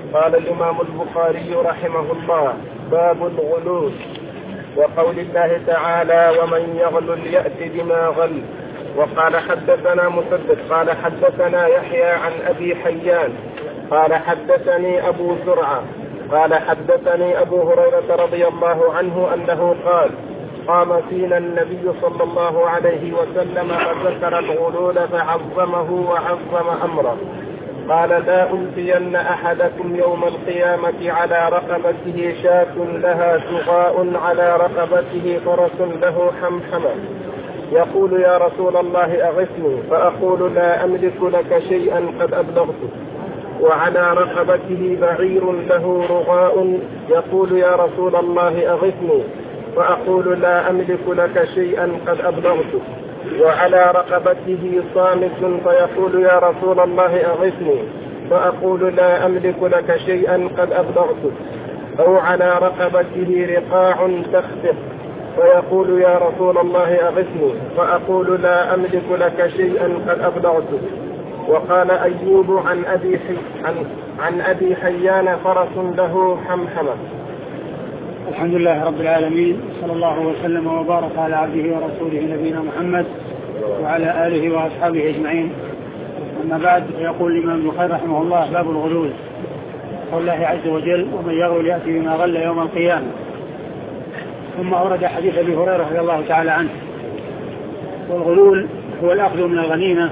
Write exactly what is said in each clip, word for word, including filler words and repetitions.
قال الإمام البخاري رحمه الله: باب الغلول. وقول الله تعالى: ومن يغلل يأت بما غل. وقال حدثنا مسدد قال حدثنا يحيى عن أبي حيان قال حدثني أبو زرعة قال حدثني أبو هريرة رضي الله عنه أنه قال: قام فينا النبي صلى الله عليه وسلم فذكر الغلول فعظمه وعظم أمره. قال: لا ألفين أحدكم يوم القيامة على رقبته شاة لها سغاء على رقبته فرس له حمحمة، يقول: يا رسول الله أغثني، فأقول: لا أملك لك شيئا قد أبلغته. وعلى رقبته بعير له رغاء، يقول: يا رسول الله أغثني، فأقول: لا أملك لك شيئا قد أبلغته. وعلى رقبته صامت، فيقول: يا رسول الله أغثني، فأقول: لا أملك لك شيئا قد أبلغته. أو على رقبته رقاع تخفق، فيقول: يا رسول الله أغثني، فأقول: لا أملك لك شيئا قد أبلغته. وقال أيوب عن أبي, عن, عن أبي حيان: فرس له حمحمة. الحمد لله رب العالمين، صلى الله وسلم وبارك على عبده ورسوله نبينا محمد وعلى آله وأصحابه أجمعين. أما بعد، يقول الإمام البخاري رحمه الله: باب الغلول. قول الله عز وجل: ومن يغلل يأتي بما غل يوم القيامة. ثم أورد حديث أبي هريرة رضي الله تعالى عنه. والغلول هو الأخذ من الغنيمة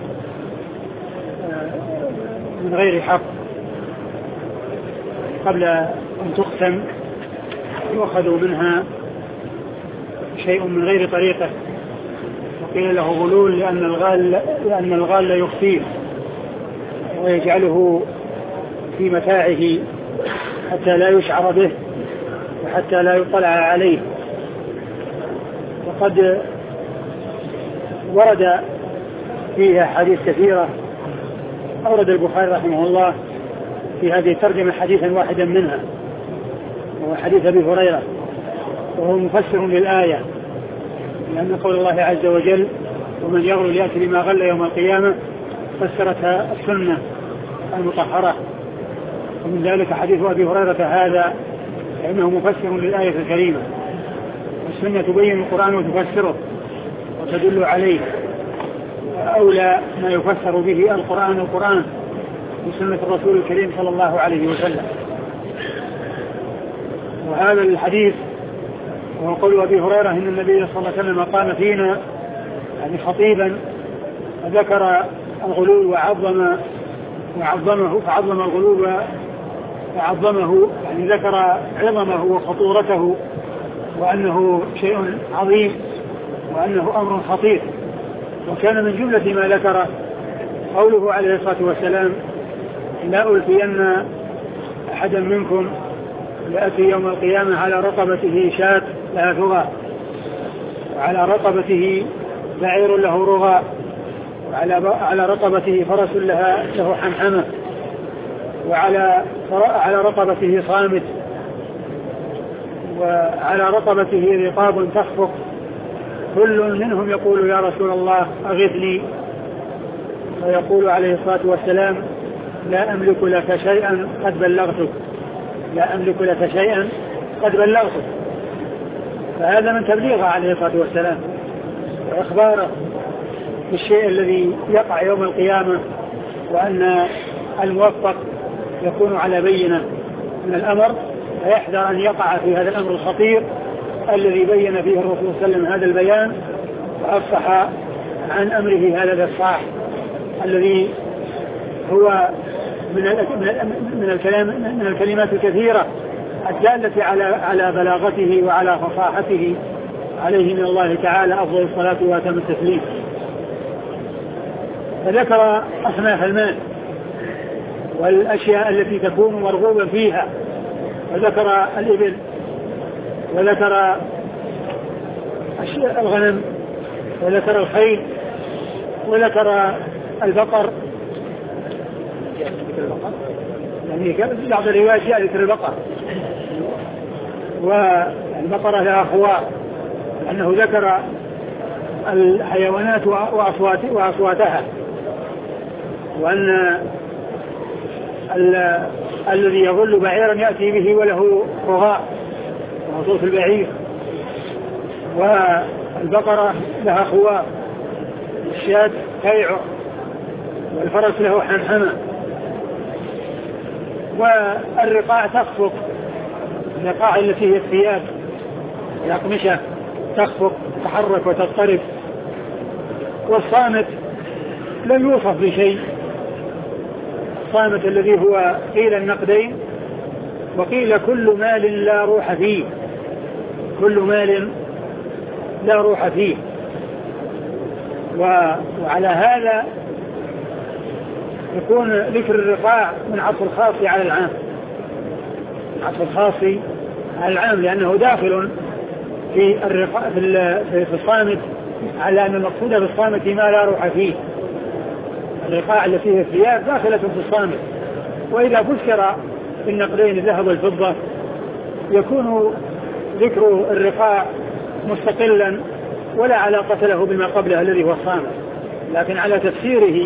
من غير حق قبل أن تقسم، يؤخذ منها شيء من غير طريقة، وقيل له غلول لأن الغال لأن الغال يخفيه ويجعله في متاعه حتى لا يشعر به وحتى لا يطلع عليه. وقد ورد فيها حديث كثيرة. أورد البخاري رحمه الله في هذه الترجمة حديثا واحدا منها، وهو حديث أبي هريرة، وهو مفسر للآية، لأن قول الله عز وجل: ومن يغلل يأتي بما غل يوم القيامة، فسرتها السنة المطهرة. ومن ذلك حديث أبي هريرة هذا، لأنه مفسر للآية الكريمة. السنة تبين القرآن وتفسره وتدل عليه، أولى ما يفسر به القرآن القرآن بسنة الرسول الكريم صلى الله عليه وسلم. وهذا الحديث وهو قول أبي هريرة إن النبي صلى الله عليه وسلم قام فينا يعني خطيبا فذكر الغلول وعظم وعظمه فعظم الغلول وعظمه، يعني ذكر عظمه وخطورته وأنه شيء عظيم وأنه أمر خطير. وكان من جملة ما ذكر قوله عليه الصلاة والسلام: لا ألفين أحدا منكم يأتي يوم القيامة على رقبته شاة لها ثغاء، وعلى رقبته بعير له رغاء، وعلى رقبته فرس لها له حمحمة، وعلى على رقبته صامت، وعلى رقبته رقاب تخفق، كل منهم يقول: يا رسول الله أغثني، ويقول عليه الصلاة والسلام: لا أملك لك شيئا قد بلغتك، لا أملك لك شيئا قد بلغتك. فهذا من تبليغه عليه الصلاة والسلام وإخباره بالشيء الذي يقع يوم القيامة، وأن الموفق يكون على بينة من الأمر، فيحذر أن يقع في هذا الأمر الخطير الذي بين فيه الرسول صلى الله عليه وسلم هذا البيان، وأفصح عن أمره هذا الإفصاح الذي هو من من الكلام من الكلمات الكثيرة الدالة على على بلاغته وعلى فصاحته، عليه من الله تعالى أفضل الصلاة وأتم التسليم. فذكر أصناف المال والأشياء التي تكون مرغوبا فيها، وذكر الإبل، وذكر الغنم، وذكر الخيل، وذكر البقر، يعني بعض الروايات جاء ذكر البقر، والبقرة لها خوار، لأنه ذكر الحيوانات وأصوات وأصواتها، وأن الذي يظل بعيرا يأتي به وله رغاء وصوت البعير، والبقرة لها خوار، الشاة تيعر، والفرس له حمحمة، والرقاع تخفق، الرقاع التي هي الثياب الأقمشة تخفق تحرك وتضطرب. والصامت لم يوصف بشيء، الصامت الذي هو قيل النقدين وقيل كل مال لا روح فيه، كل مال لا روح فيه. وعلى هذا يكون ذكر الرقاع من عطف الخاص على العام، عطف الخاص على العام، لأنه داخل في الرقاع في الصامت، على أن المقصود بالصامت ما لا روح فيه. الرقاع التي هي الثياب داخلة في الصامت. وإذا فسر بالنقدين الذهب والفضة يكون ذكر الرقاع مستقلا ولا علاقة له بما قبله الذي هو الصامت، لكن على تفسيره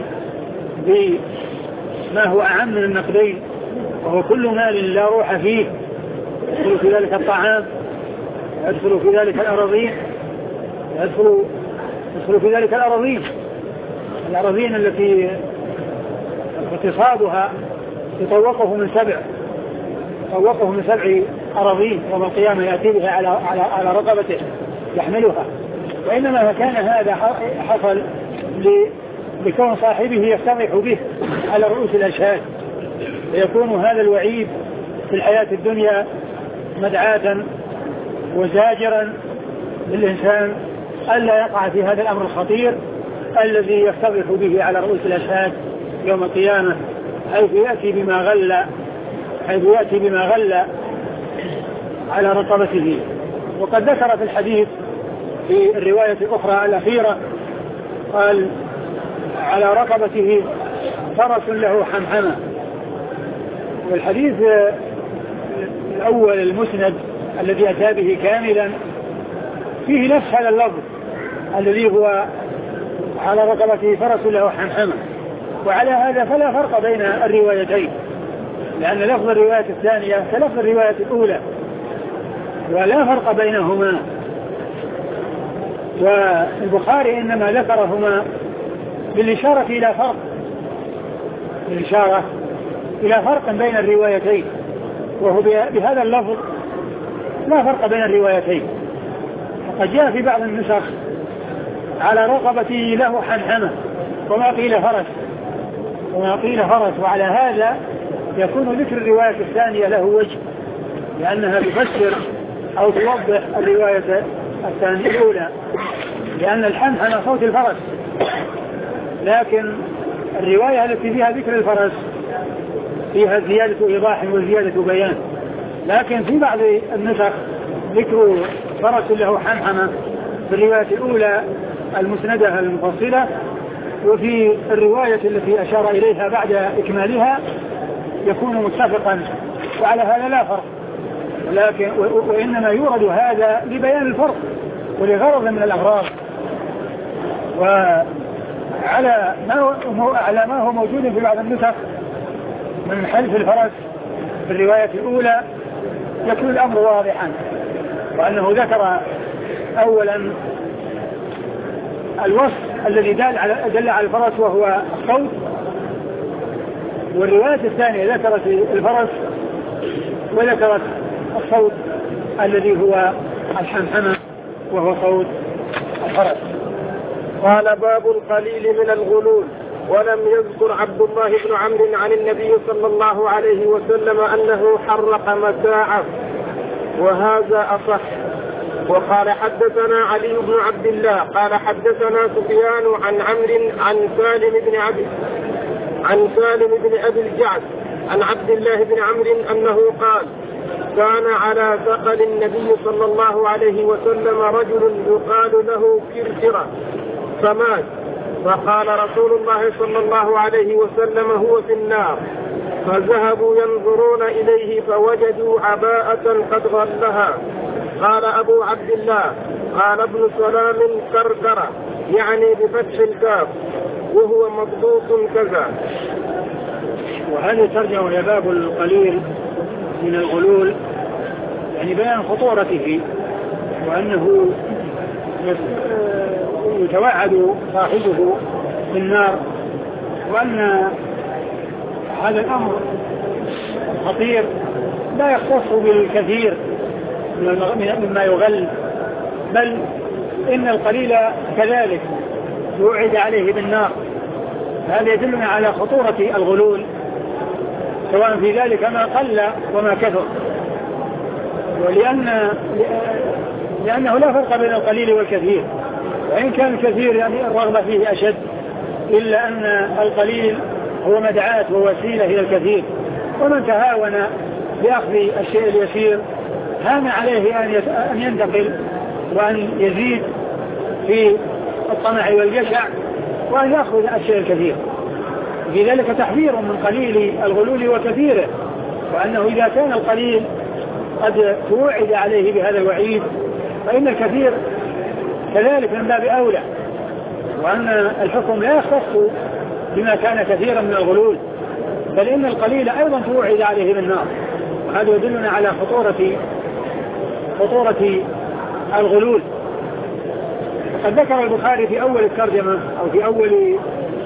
بما هو أعم من النقدين وهو كل مال لا روح فيه، يدخل في ذلك الطعام، يدخل في ذلك الأراضين، يدخل يدخل في ذلك الأراضين الأراضين التي اقتصادها يطوقه من سبع يطوقه من سبع أراضين يوم القيامة يأتي بها على على على رقبته يحملها. وإنما كان هذا حصل لكون صاحبه يفتضح به على رؤوس الأشهاد، فيكون هذا الوعيد في الحياة الدنيا مدعاة وزاجرا للإنسان ألا يقع في هذا الأمر الخطير الذي يفتضح به على رؤوس الأشهاد يوم القيامة، حيث يأتي بما غل حيث يأتي بما غل على رقبته. وقد ذكر في الحديث في الرواية الأخرى الأخيرة قال على رقبته فرس له حمحمة. والحديث الأول المسند الذي أتى به كاملا فيه نفس هذا اللفظ الذي هو على رقبته فرس له حمحمة. وعلى هذا فلا فرق بين الروايتين، لأن لفظ الرواية الثانية كلفظ الرواية الأولى ولا فرق بينهما. والبخاري إنما ذكرهما بالإشارة إلى فرق بالإشارة إلى فرق بين الروايتين، وهو بهذا اللفظ لا فرق بين الروايتين. وقد جاء في بعض النسخ على رقبته له حمحمة وما قيل فرس وما قيل فرس وعلى هذا يكون ذكر الرواية الثانية له وجه، لأنها تفسر أو توضح الرواية الثانية الأولى، لأن الحمحمة صوت الفرس، لكن الرواية التي فيها ذكر الفرس فيها زيادة إيضاح وزيادة بيان. لكن في بعض النسخ ذكر فرس له حمحمة في الرواية الأولى المسندة المفصلة، وفي الرواية التي أشار إليها بعد إكمالها يكون متفقا، وعلى هذا لا فرق، لكن وإنما يورد هذا لبيان الفرق ولغرض من الأغراض. وعلى ما على ما هو موجود في بعض النسخ من حلف الفرس في الرواية الأولى يكون الأمر واضحا، وأنه ذكر أولا الوصف الذي دل على دل على الفرس وهو الصوت، والرواية الثانية ذكرت الفرس وذكرت الصوت الذي هو الحمحمة وهو صوت الفرس. قال باب القليل من الغلول. ولم يذكر عبد الله بن عمرو عن النبي صلى الله عليه وسلم أنه حرق متاعه، وهذا أصح. وقال حدثنا علي بن عبد الله قال حدثنا سفيان عن عمرو عن سالم بن عبد عن سالم بن أبي الجعد عن عبد الله بن عمرو أنه قال كان على ثقل النبي صلى الله عليه وسلم رجل يقال له كركرة فمات، فقال رسول الله صلى الله عليه وسلم هو في النار، فذهبوا ينظرون إليه فوجدوا عباءة قد غلها. قال أبو عبد الله قال ابن سلام كركرة يعني بفتح الكاف وهو مضبوط كذا. وهذه الترجمة هي باب القليل من الغلول، يعني بيان خطورته وأنه يتوعد صاحبه بالنار، وأن هذا الأمر خطير لا يختص بالكثير مما يغل، بل إن القليل كذلك يوعد عليه بالنار. هذا يدلنا على خطورة الغلول سواء في ذلك ما قل وما كثر، ولأن لأنه لا فرق بين القليل والكثير، وإن كان الكثير يعني الرغبة فيه أشد، إلا أن القليل هو مدعاة ووسيلة إلى الكثير، ومن تهاون بأخذ الشيء اليسير هان عليه أن ينتقل وأن يزيد في الطمع والجشع وأن يأخذ الشيء الكثير. في ذلك تحذير من قليل الغلول وكثيره، وأنه إذا كان القليل قد توعد عليه بهذا الوعيد فإن الكثير كذلك من باب أولى، وأن الحكم لا يختص بما كان كثيرا من الغلول، بل إن القليل أيضا توعد عليه بالنار. وهذا يدلنا على خطورة خطورة الغلول. قد ذكر البخاري في أول الترجمة أو في أول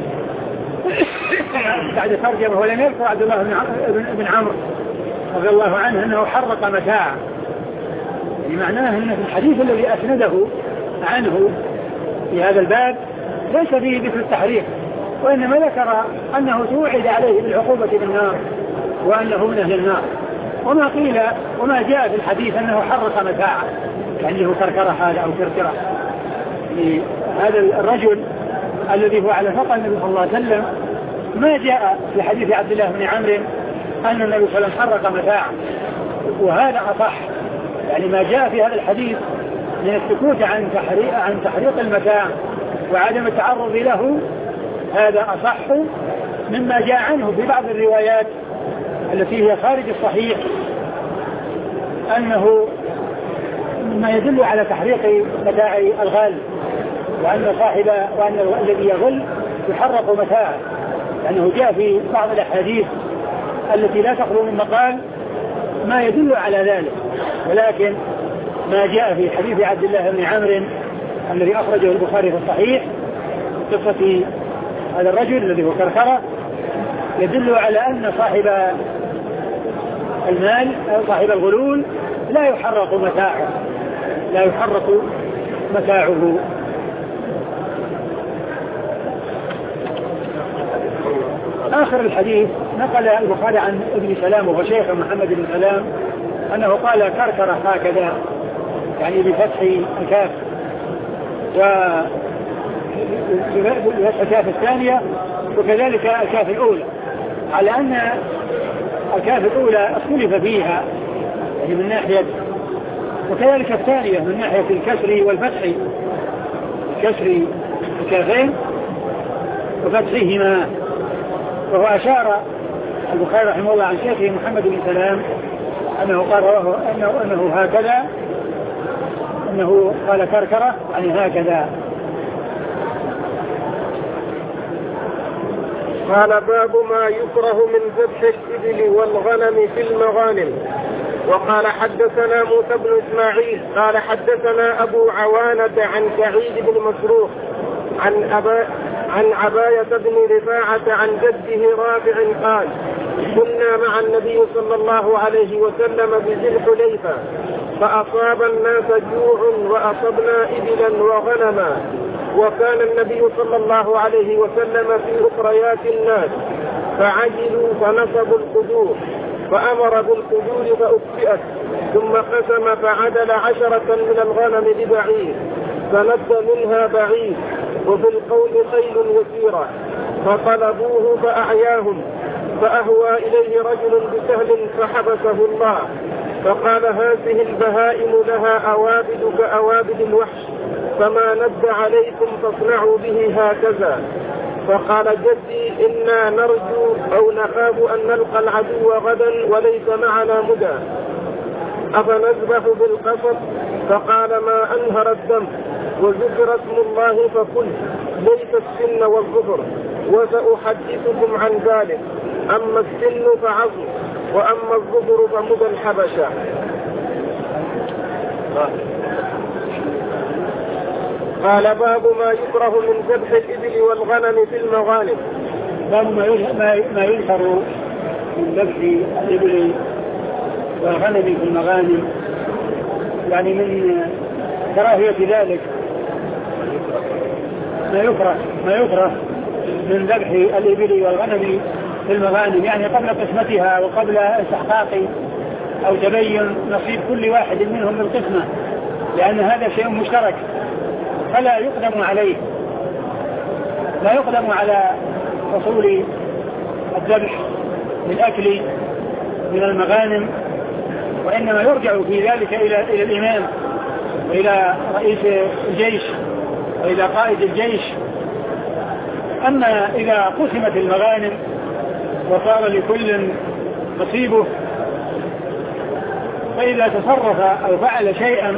بعد الترجمة ولم يذكر عبد الله بن عمرو رضي الله عنه أنه حرق متاعا، يعني معناه أن في الحديث الذي أسنده عنه في هذا الباب ليس فيه ذكر التحريق، وإنما ذكر أنه توعد عليه بالعقوبة بالنار وأنه من أهل النار. وما قيل وما جاء في الحديث أنه حرق متاعا، يعني هو كركرة هذا أو كركرة. هذا الرجل الذي هو على فقه النبي صلى الله عليه وسلم ما جاء في حديث عبد الله بن عمرو أن النبي صلى الله عليه وسلم حرق متاعا، وهذا أصح. يعني ما جاء في هذا الحديث من السكوت عن تحريق عن تحريق المتاع وعدم التعرض له هذا أصح مما جاء عنه في بعض الروايات التي هي خارج الصحيح أنه ما يدل على تحريق متاع الغال، وأن صاحب وأن الذي يغل يحرق متاعه، لأنه جاء في بعض الأحاديث التي لا تخلو من مقال ما يدل على ذلك. ولكن ما جاء في حديث عبد الله بن عمرو الذي أخرجه البخاري في الصحيح قصة هذا الرجل الذي هو كركرة يدل على أن صاحب المال أو صاحب الغلول لا يحرق متاعه لا يحرق متاعه. آخر الحديث نقل البخاري عن ابن سلام وهو شيخ محمد بن سلام أنه قال كركرة هكذا، يعني بفتح الكاف وبفتح الكاف الثانية وكذلك الكاف الأولى، على أن الكاف الأولى اختلف فيها يعني من ناحية، وكذلك الثانية من ناحية الكسر والفتح، كسر الكافين وفتحهما. وهو أشار البخاري رحمه الله عن شيخه محمد بن سلام أنه قال أنه, أنه هكذا أنه قال كركرة يعني هكذا. قال باب ما يكره من ذبح الإبل والغنم في المغانم. وقال حدثنا موسى بن إسماعيل قال حدثنا أبو عوانة عن سعيد بن مسروق عن أبا عن عباية بن رفاعة عن جده رافع قال كنا مع النبي صلى الله عليه وسلم بذي الحليفة فأصاب الناس جوع وأصبنا إبلا وغنما، وكان النبي صلى الله عليه وسلم في أخريات الناس فعجلوا فنصبوا القدور فأمر بالقدور فأكفئت ثم قسم فعدل عشرة من الغنم ببعير فند منها بعير وفي القوم خيل يسيرة فطلبوه فأعياهم فأهوى إليه رجل بسهل فحبسه الله فقال هذه البهائم لها أوابد كأوابد الوحش فما ند عليكم فاصنعوا به هكذا. فقال جدي إنا نرجو أو نخاف أن نلقى العدو غدا وليس معنا مدى أفنذبح بالقصب؟ فقال ما أنهر الدم وذكر اسم الله فقل ليس السن والظفر وسأحدثكم عن ذلك. أما السن فعظم وأما الظفر فمضى الحبشة. قال باب ما يكره من ذبح الإبل والغنم في المغانم. باب ما ينكر من ذبح الإبل والغنم في المغانم، يعني من كراهية ذلك. ما يكره ما يكره من ذبح الإبل والغنم في المغانم، يعني قبل قسمتها وقبل استحقاق أو تبين نصيب كل واحد منهم بالقسمة، لأن هذا شيء مشترك فلا يقدم عليه، لا يقدم على حصول الذبح للأكل من المغانم، وإنما يرجع في ذلك إلى إلى الإمام وإلى رئيس الجيش وإلى قائد الجيش. أما إذا قسمت المغانم وصار لكل نصيبه، فإذا تصرف أو فعل شيئا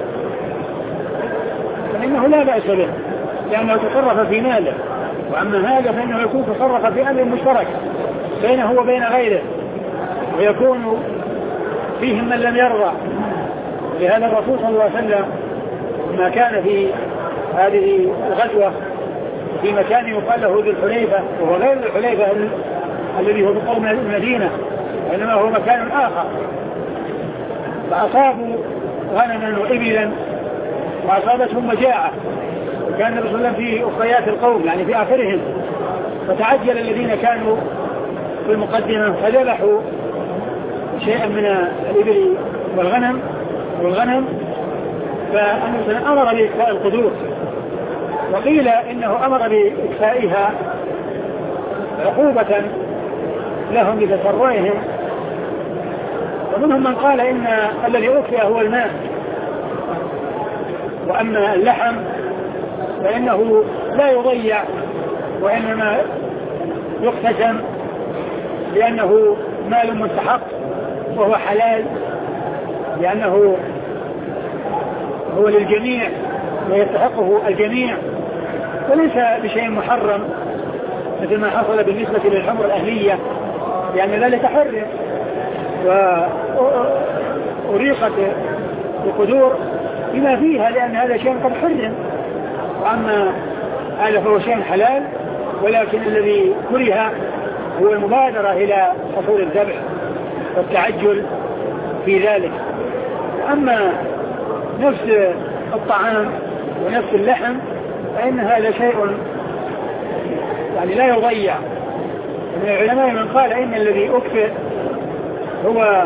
فإنه لا بأس به، لأنه تصرف في ماله. وأما هذا فإنه يكون تصرف في أمر مشترك بينه وبين غيره، ويكون فيهم من لم يرضى. لهذا الرسول صلى الله عليه وسلم ما كان في هذه الغزوة في مكان يقال له ذو الحليفة، وهو غير ذو الحليفة الذي هو بقوم المدينة، وإنما هو مكان آخر، فأصابوا غنما وإبلا وأصابتهم مجاعة، وكان الرسول الله في أخريات القوم يعني في آخرهم، فتعجل الذين كانوا في المقدمة فذبحوا شيئا من الإبل والغنم والغنم فأنه أمر بإكفاء القدور، وقيل إنه أمر بإكفائها عقوبة لهم بتسرعهم. ومنهم من قال إن الذي أكفئ هو الماء، وأما اللحم فإنه لا يضيع وإنما يقتسم، لأنه مال مستحق وهو حلال، لأنه هو للجميع ويستحقه الجميع، وليس بشيء محرم مثل ما حصل بالنسبة للحمر الأهلية، لأن ذلك حرم وأريقت القدور بما فيها، لأن هذا شيء قد حرم. وأما هذا فهو شيء حلال، ولكن الذي كره هو المبادرة إلى حصول الذبح والتعجل في ذلك. أما نفس الطعام ونفس اللحم فإن هذا شيء يعني لا يضيع. من العلماء من قال إن الذي أكفئ هو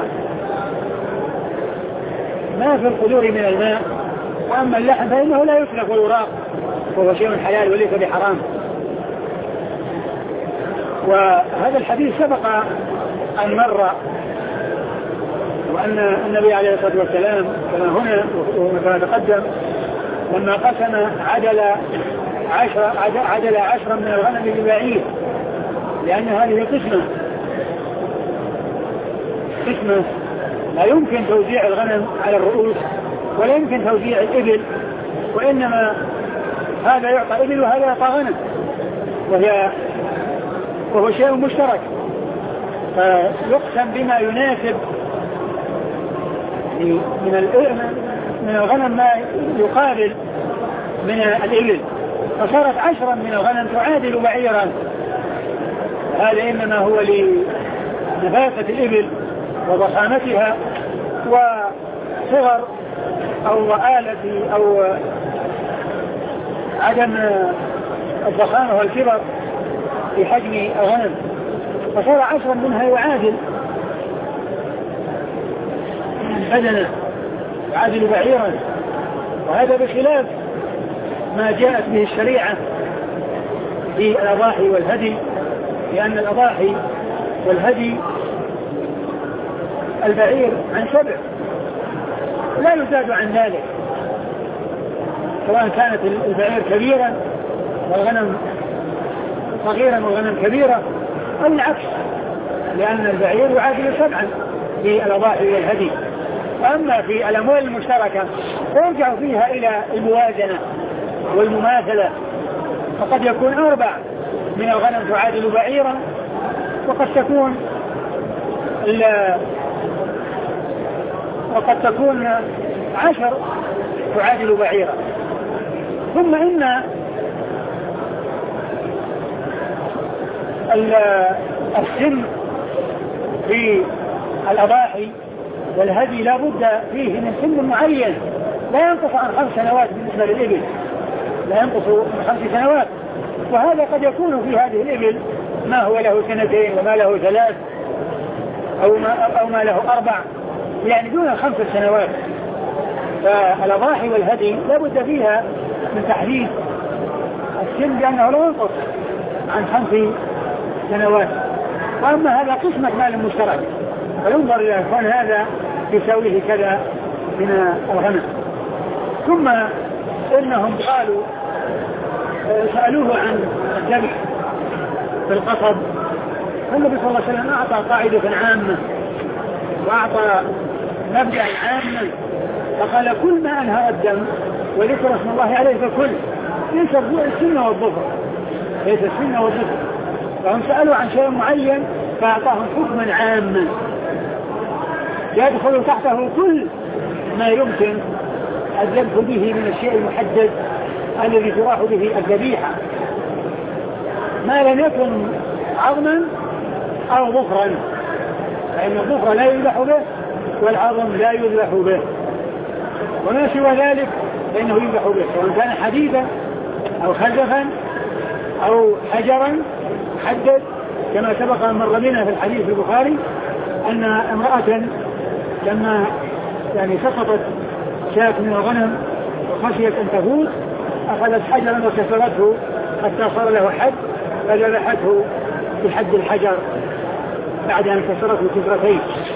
ما في القدور من الماء، وأما اللحم فإنه لا يتلف ويراق، وهو شيء حلال وليس بحرام. وهذا الحديث سبق أن مر، وأن النبي عليه الصلاة والسلام كما هنا وكما تقدم لما قسم عدل عشر عدل عشرا من الغنم ببعير، لأن هذه قسمة قسمة لا يمكن توزيع الغنم على الرؤوس ولا يمكن توزيع الإبل، وإنما هذا يعطى إبل وهذا يعطى غنم، وهي وهو شيء مشترك، فيقسم بما يناسب من من الغنم ما يقابل من الإبل، فصارت عشرا من الغنم تعادل بعيرا. هذا إنما هو لنفاسة الإبل وضخامتها وصغر أو آلة أو عدم الضخامة والكبر في حجم الغنم، فصار عشرا منها يعادل بدنا يعادل بعيرا. وهذا بخلاف ما جاءت به الشريعة في الأضاحي والهدي، لأن الأضاحي والهدي البعير عن سبع لا يزاد عن ذلك، سواء كانت البعير كبيرا والغنم صغيرا والغنم كبيرة أو العكس، لأن البعير يعادل سبعا في الأضاحي والهدي. وأما في الأموال المشتركة فيرجع فيها إلى الموازنة والمماثلة، فقد يكون أربع من الغنم تعادل بعيرا، وقد تكون وقد تكون عشر تعادل بعيرا. ثم إن السن في الأضاحي والهدي لا بد فيه من سن معين لا ينقص عن خمس سنوات بالنسبة للإبل، لا ينقص من خمس سنوات، وهذا قد يكون في هذه الإبل ما هو له سنتين وما له ثلاث أو ما, أو ما له أربع، يعني دون الخمس سنوات. فالأضاحي والهدي لا بد فيها من تحديد السن بأنه لا ينقص عن خمس سنوات. وأما هذا قسمة مال مشترك فينظر إلى كون هذا يساويه كذا من الغنم. ثم إنهم قالوا سألوه عن الذبح في القصب، فالنبي صلى الله عليه وسلم أعطى قاعدة عامة وأعطى مبدأ عاما، فقال كل ما أنهر الدم وذكر اسم الله عليه فكل، ليس السنة والظفر، ليس السنة والظفر. فهم سألوا عن شيء معين فأعطاهم حكما عاما يدخل تحته كل ما يمكن الذبح به من الشيء المحدد الذي تراح به الذبيحة، ما لم يكن عظما أو ظفرا، فإن الظفر لا يذبح به والعظم لا يذبح به، وما سوى ذلك فإنه يذبح به، سواء كان حديدا أو خزفا أو حجرا محدد، كما سبق أن مر بنا في الحديث في البخاري أن امرأة لما يعني سقطت شاة من الغنم وخشيت أن تفوت أخذت حجرا وكسرته حتى صار له حد فذبحته بحد الحجر بعد أن كسرته كسرتين.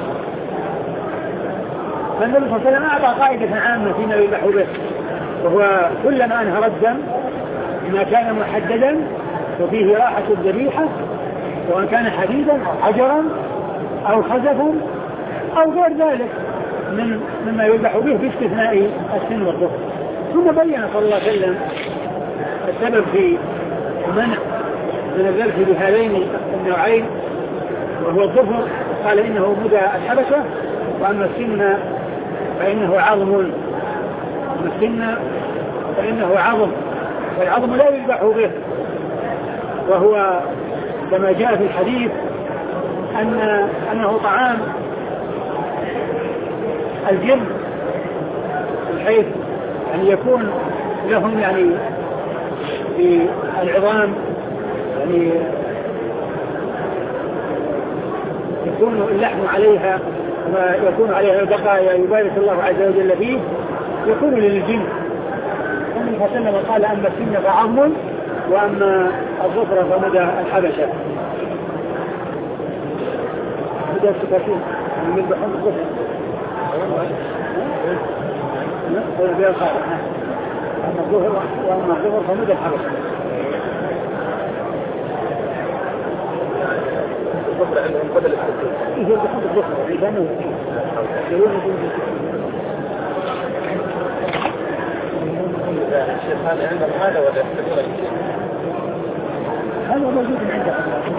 فالنبي صلى الله عليه وسلم أعطى قاعدة عامة فيما يذبح به، وهو كلما أنهر الدم ما كان محددا وفيه راحة الذبيحة، سواء كان حديدا أو حجرا أو خزفا أو غير ذلك من مما يذبح به باستثناء السن والظفر. ثم بين صلى الله عليه وسلم السبب في منع من الذبح بهذين النوعين، وهو الظفر، قال إنه مدى الحبشة، وأما السن فإنه عظم، أما السن فإنه عظم، والعظم لا يذبح به، وهو كما جاء في الحديث أن أنه طعام الجن، بحيث أن يكون لهم يعني في العظام يعني يكون اللحم عليها ويكون عليها بقايا يبارك الله عز وجل فيه، يكون للجن. النبي صلى الله عليه وسلم قال أما السن فعظم وأما الظفر فمدى الحبشة. مدى السكاكين من يذبحون الظفر أما الظفر وأما الظفر فمدى الحبشة. الظفر عندهم بدل السكاكين إيه يذبحون الظفر يبانون الشيخ هذا عندهم هذا ولا يحتاجون هذا موجود عندهم.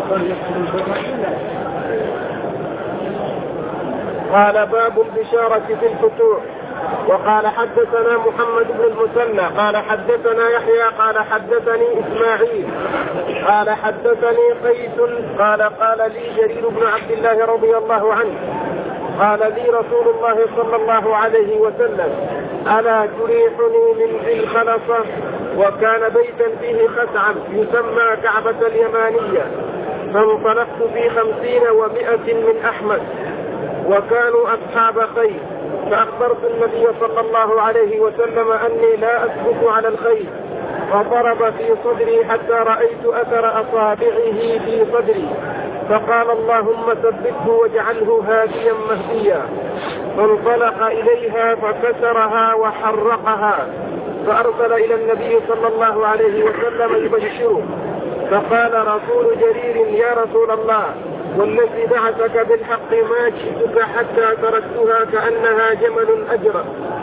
قال باب البشارة في الفتوح. وقال حدثنا محمد بن المثنى قال حدثنا يحيى قال حدثني إسماعيل قال حدثني قيس قال قال لي جرير بن عبد الله رضي الله عنه قال لي رسول الله صلى الله عليه وسلم ألا تريحني من ذي الخلصة؟ وكان بيتا فيه خثعم يسمى كعبة اليمانية، فانطلقت في خمسين ومائة من أحمد وكانوا أصحاب خير، فأخبرت النبي صلى الله عليه وسلم أني لا أسبق على الخير، فضرب في صدري حتى رأيت أثر أصابعه في صدري، فقال اللهم ثبته واجعله هاديا مهديا، فانطلق إليها فكسرها وحرقها، فأرسل إلى النبي صلى الله عليه وسلم يبشره، فقال رسول جرير يا رسول الله والذي بعثك بالحق ما جئتك حتى تركتها كأنها جمل أجرب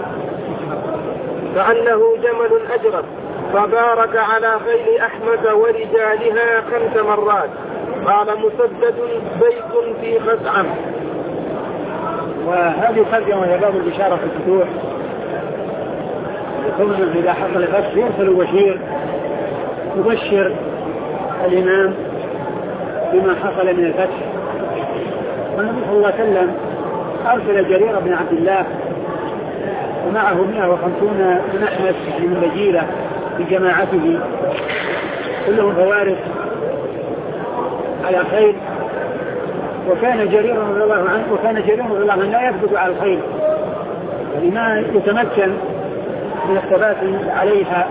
كأنه جمل أجرب، فبارك على خيل أحمد ورجالها خمس مرات، قال مسدد بيت في خزعم. وهذه ترجمة وهي باب البشارة في الفتوح، يقول إذا حصل الفتح يرسل بشير يبشر الإمام بما حصل من الفتح. والنبي صلى الله عليه وسلم أرسل جرير بن عبد الله ومعه مئة وخمسون من أحمس من بجيلة بجماعته كلهم فوارس على خير. وكان جرير رضي الله عنه وكان جرير رضي الله عنه لا يثبت على الخير، يعني ما يتمكن من الثبات عليها،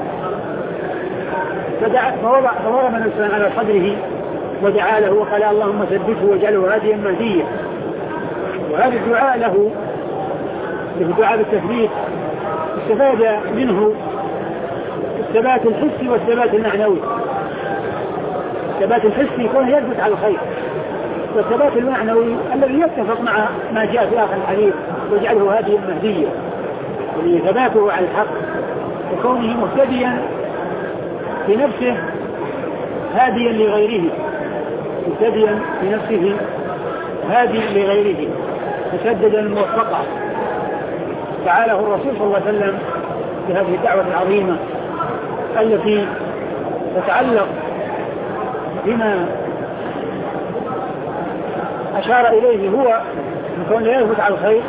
فوضع فضرب نفسه على صدره ودعا له وقال اللهم ثبته واجعله هاديا مهديا. وهذا الدعاء له الدعاء بالتثبيت استفاد منه الثبات الحسي والثبات المعنوي. الثبات الحسي يكون يثبت على الخير، والثبات المعنوي الذي يتفق مع ما جاء في آخر الحديث واجعله هاديا مهديا، يعني ثباته على الحق وكونه مهتديا بنفسه هاديا لغيره، مهتديا بنفسه هاديا لغيره مسددا موفقا. فعاله الرسول صلى الله عليه وسلم بهذه الدعوة العظيمة التي تتعلق بما أشار إليه هو من كون لا يثبت على الخير،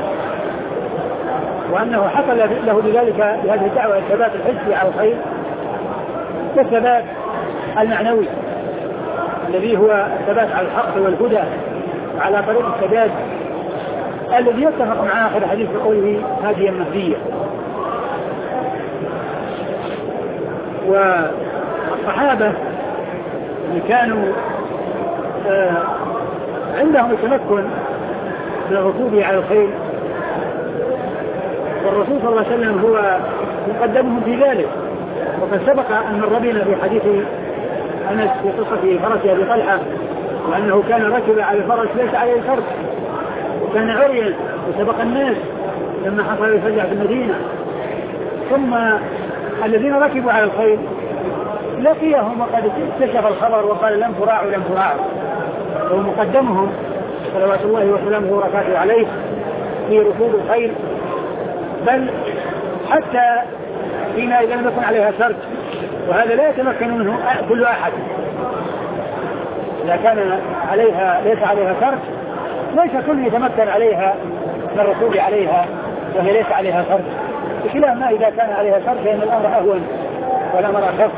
وأنه حصل له بذلك بهذه الدعوة الثبات الحسي على الخير، والثبات المعنوي الذي هو الثبات على الحق والهدى وعلى طريق السداد الذي يتفق مع آخر حديث بقوله هاديا مهديا. والصحابة اللي كانوا آه عندهم التمكن من الركوب على الخيل، والرسول صلى الله عليه وسلم هو مقدمهم في ذلك. وقد سبق أن مر بنا في حديث أنس في قصة فرس أبي طلحة، وأنه كان ركب على الفرس ليس عليه الفرس وكان عريا وسبق الناس لما حصل الفزع في المدينة. ثم الذين ركبوا على الخيل لقيهم وقد اكتشف الخبر وقال لم تراعوا لم تراعوا، وهو مقدمهم صلوات الله وسلامه وبركاته عليه في ركوب الخيل، بل حتى فيما إذا لم يكن عليها سرج، وهذا لا يتمكن منه كل أحد. إذا كان عليها ليس عليها سرج ليس كل يتمكن عليها من الركوب عليها وهي ليس عليها سرج، بخلاف ما إذا كان عليها سرج فإن الأمر أهون والأمر أخف.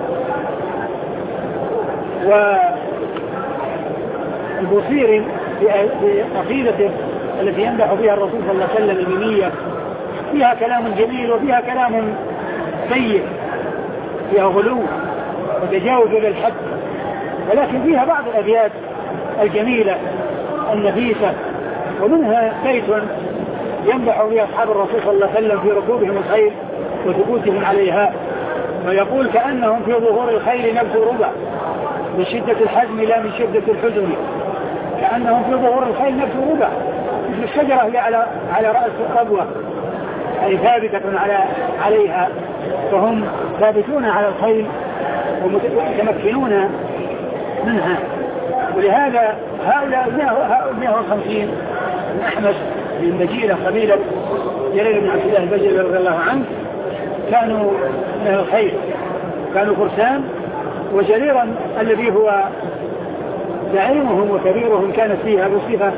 والبصير في قصيدته التي يمدح فيها الرسول صلى الله عليه وسلم الميمية فيها كلام جميل وفيها كلام سيء، فيها غلو وتجاوز للحد، ولكن فيها بعض الأبيات الجميلة النفيسة. ومنها بيت يمدح فيها أصحاب الرسول صلى الله عليه وسلم في ركوبهم الخيل وثبوتهم عليها، ويقول كأنهم في ظهور الخيل نبذ ربع من شدة الحزم لا من شدة الحزن، كأنهم في ظهور الخيل نبذ ربع مثل الشجرة هي على على رأس الربوة، أي ثابتة على عليها، فهم ثابتون على الخيل ومتمكنون منها. ولهذا هؤلاء مئة وخمسين من أحمس من بجيلة قبيلة جرير بن عبد الله البجلي رضي الله عنه كانوا من الخيل، كانوا فرسان. وجريرا الذي هو زعيمهم وكبيرهم كانت فيها بالصفة،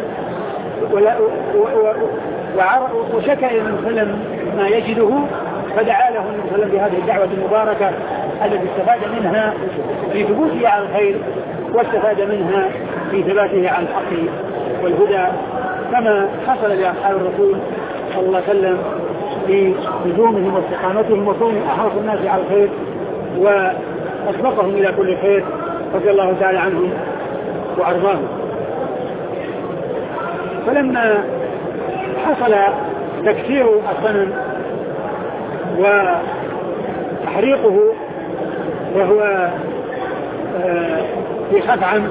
وشكى إلى النبي صلى الله عليه وسلم ما يجده، فدعا له النبي صلى الله عليه وسلم بهذه الدعوة المباركة التي استفاد منها في ثبوته على الخير واستفاد منها في ثباته على الحق والهدى، كما حصل لأصحاب الرسول صلى الله عليه وسلم في لزومهم واستقامتهم وكونهم أحرص الناس على الخير وأسبقهم إلى كل خير رضي الله تعالى عنهم وأرضاهم. فلما حصل تكسير الصنم وتحريقه وهو في خثعم،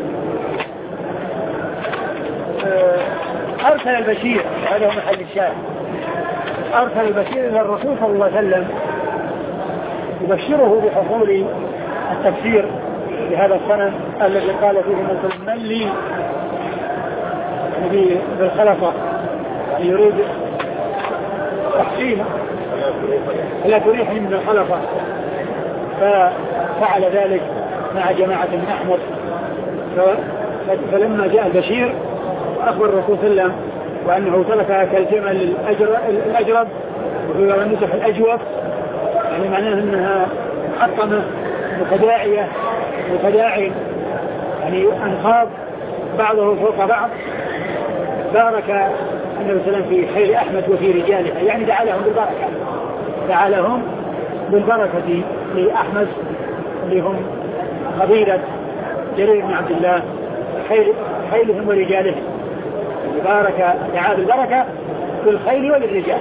أرسل البشير، هذا هو محل الشاهد، أرسل البشير إلى الرسول صلى الله عليه وسلم يبشره بحصول التكسير لهذا الصنم الذي قال فيه مثلا من لي يعني بالخلفة يعني يريد تحسين لا تريحني من الخلفة، ففعل ذلك مع جماعة من أحمر. فلما جاء البشير وأخبر الرسول صلى الله عليه وسلم وأنه تركها كالجمل الأجرب وهو النسخ الأجوف، يعني معناه أنها محطمة متداعية متداعي يعني أنخاض بعضه فوق بعض، بارك النبي صلى الله عليه وسلم في خير أحمد وفي رجالها، يعني دعا لهم بالبركة دعا لهم بالبركة لأحمد اللي هم قبيلة جرير بن عبد الله خير خيلهم ورجالهم، بارك دعا بالبركة في الخيل وللرجال.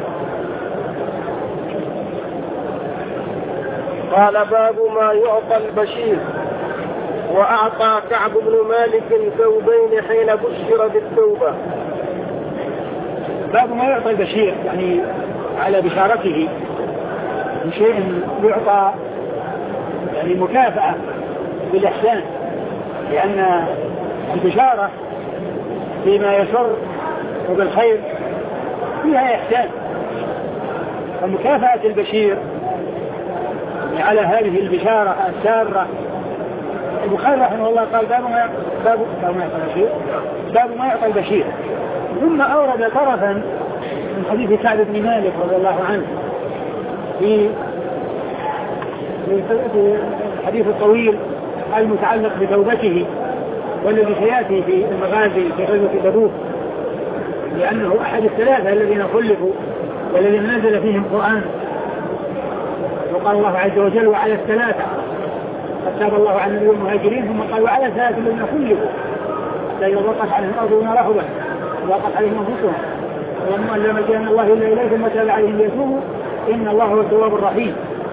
قال باب ما يعطى البشير. وأعطى كعب بن مالك ثوبين حين بشر بالتوبة. باب ما يعطى البشير يعني على بشارته بشيء يعطى يعني مكافأة بالإحسان، لأن البشارة فيما يسر وبالخير فيها إحسان، فمكافأة البشير على هذه البشارة السارة. البخاري رحمه الله قال باب ما باب ما يعطى البشير باب ما يعطى البشير، ثم أورد طرفا من حديث سعد بن مالك رضي الله عنه في الحديث الطويل المتعلق بتوبته والذي سيأتي في المغازي في غزوة تبوك، لأنه أحد الثلاثة الذين خلفوا والذين نزل فيهم القرآن. وقال الله عز وجل وعلى الثلاثة فتاب الله عن النبي والمهاجرين، ثم قال وعلى الثلاثة الذين خلفوا لا يضاقت عليهم الأرض وما رحبت وضاقت عليهم أنفسهم ولما أن لا ملجأ من الله إلا إليه ثم تاب عليهم ليتوبوا إن الله هو التواب الرحيم.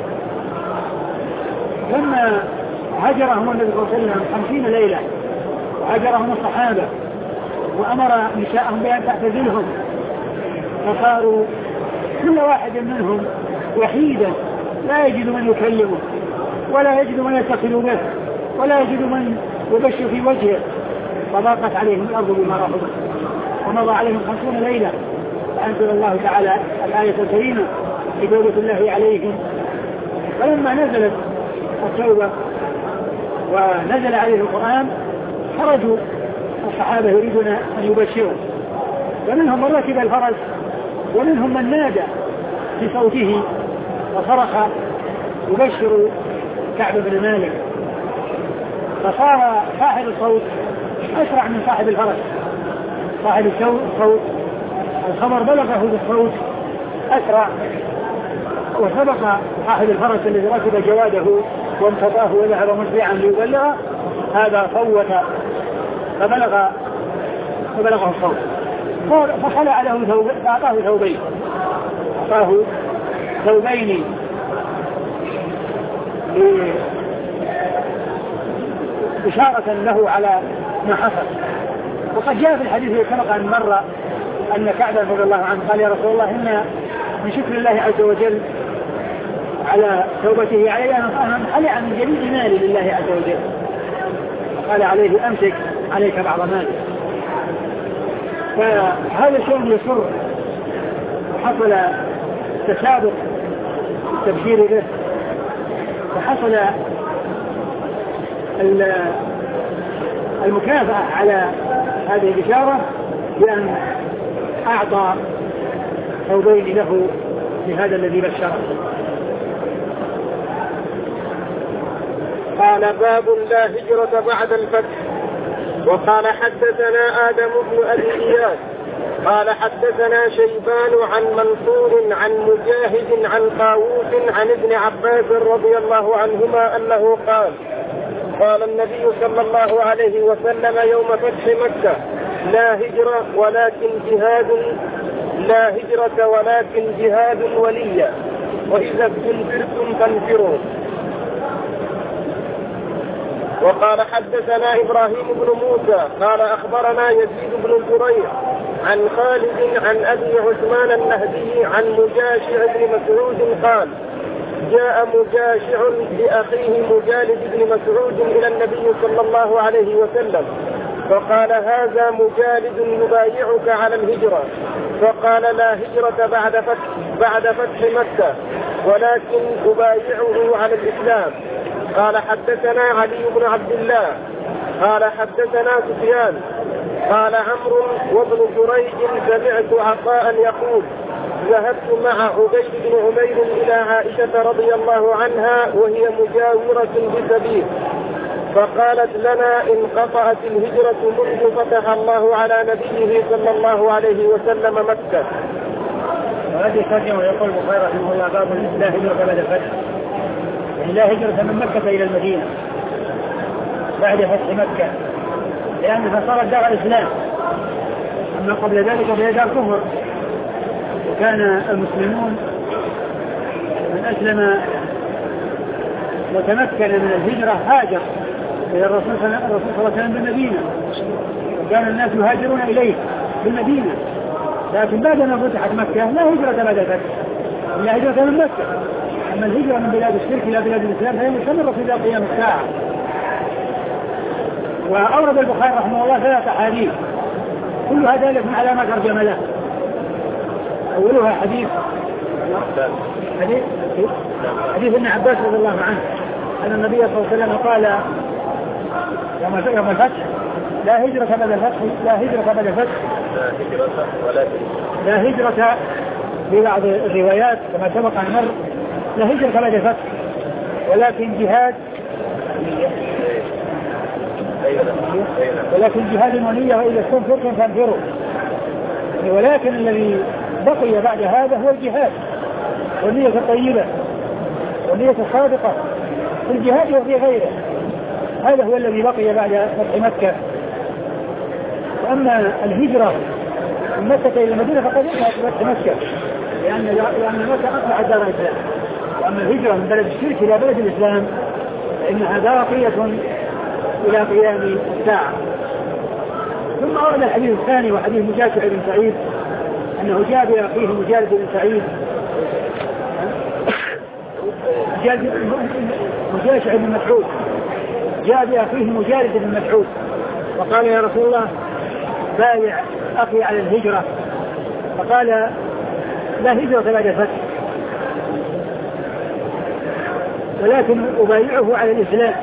لما هجرهم النبي صلى الله عليه وسلم خمسين ليلة وهجرهم الصحابة وأمر نساءهم بأن تعتزلهم، فصاروا كل واحد منهم وحيدا لا يجد من يكلمه ولا يجد من يتصل به ولا يجد من يبشر في وجهه، فضاقت عليهم الأرض بما رحبت ومضى عليهم خمسون ليلة، فأنزل الله تعالى الآية الكريمة في توبة الله عليهم. فلما نزلت التوبة ونزل عليه القرآن خرجوا الصحابة يريدون أن يبشروا، ومنهم من ركب الفرس ومنهم من نادى بصوته وصرخ يبشر كعب بن مالك، فصار صاحب الصوت أسرع من صاحب الفرس. صاحب الصوت الخبر بلغه بالصوت أسرع، وسبق صاحب الفرس الذي ركب جواده وامتطاه وذهب مسرعا ليبلغ، هذا صوت فبلغ فبلغه الصوت فخلع له ثوب فأعطاه ثوبين أعطاه ثوبين إشارة له على ما حصل. وقد جاء في الحديث سبق أن مر أن كعب رضي الله عنه قال يا رسول الله إن من شكر الله عز وجل على توبته علي أن خلع من جميع مالي لله عز وجل، قال عليه أمسك عليك بعض مالي. فهذا شيء يسر، وحصل تسابق التبشير به، وحصل المكافأة على هذه البشارة بأن أعطى ثوبين له لهذا الذي بشره. قال باب لا هجرة بعد الفتح. وقال حدثنا آدم بن أبي إياس قال حدثنا شيبان عن منصور عن مجاهد عن طاووس عن ابن عباس رضي الله عنهما أنه قال قال النبي صلى الله عليه وسلم يوم فتح مكة لا هجرة ولكن جهاد لا هجرة ولكن جهاد وليا وإذا استنفرتم فانفروا. وقال حدثنا إبراهيم بن موسى قال أخبرنا يزيد بن زريع عن خالد عن أبي عثمان النهدي عن مجاشع بن مسعود قال جاء مجاشع لأخيه مجالد بن مسعود إلى النبي صلى الله عليه وسلم فقال هذا مجالد يبايعك على الهجرة. فقال لا هجرة بعد فتح, بعد فتح مكة ولكن أبايعه على الإسلام. قال حدثنا علي بن عبد الله قال حدثنا سفيان قال عمرو وابن جريج سمعت عطاء يقول ذهبت مع عبيد بن عمير إلى عائشة رضي الله عنها وهي مجاورة بسبيل فقالت لنا انقطعت الهجرة منذ فتح الله على نبيه صلى الله عليه وسلم مكة. وهذه ترجمة يقول البخاري رحمه الله باب لا هجرة بعد الفتح، يعني لا هجرة من مكة إلى المدينة بعد فتح مكة لأنها صارت دار الإسلام، أما قبل ذلك فهي دار كفر. وكان المسلمون من أسلم وتمكن من الهجرة هاجر إلى الرسول صلى الله عليه وسلم بالمدينة، وكان الناس يهاجرون إليه بالمدينة. لكن بعد ما فتحت مكة لا هجرة بعد ذلك، لا هجرة من مكة. أما الهجرة من بلاد الشرك إلى بلاد الإسلام فهي مستمرة إلى قيام الساعة. وأورد البخاري رحمه الله ثلاث أحاديث كلها دالة على ما ترجم له. أولها حديث حديث حديث ابن عباس رضي الله عنه أن النبي صلى الله عليه وسلم قال يوم الفتح لا هجرة بعد الفتح لا هجرة بعد الفتح لا هجرة في بعض الروايات كما سبق أن مر لا هجرة بعد الفتح ولكن جهاد ولكن جهاد ونية وإذا استنفرتم فانفروا. ولكن الذي بقي بعد هذا هو الجهاد والنية الطيبة والنية الصادقة في الجهاد وفي غيره، هذا هو الذي بقي بعد فتح مكة. وأما الهجرة من مكة إلى المدينة فقد انتهت فتح مكة لأن لأن مكة أصبحت دار الإسلام. وأما الهجرة من بلد الشرك إلى بلد الإسلام فإنها باقية إلى قيام الساعة. ثم أورد الحديث الثاني وحديث مجاشع بن سعيد أنه جاء بأخيه مجالد بن سعيد مجاشع بن مسعود جاء بأخيه مجالد بن مسعود وقال يا رسول الله بايع أخي على الهجرة. فقال لا هجرة بعد الفتح ولكن أبايعه على الإسلام.